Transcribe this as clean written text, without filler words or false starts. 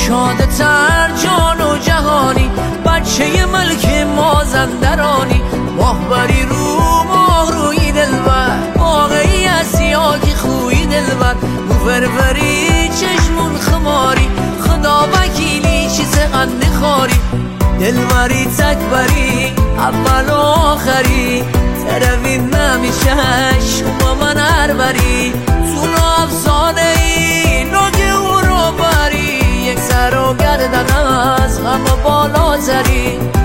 شادتر جان و جهانی، بچه ملک مازندرانی، ماهوری رو ماه روی دلبر، واقعی هستی ها که خوی دلبر، مفروری چشمون خماری، خدا وکیلی چیز قند خاری، دلبری تکبری اول و آخری، تروین نمیشه شما من هر بری، تو افسانه ای نگه او رو بری، یک سر و گردن از غم بالاتری.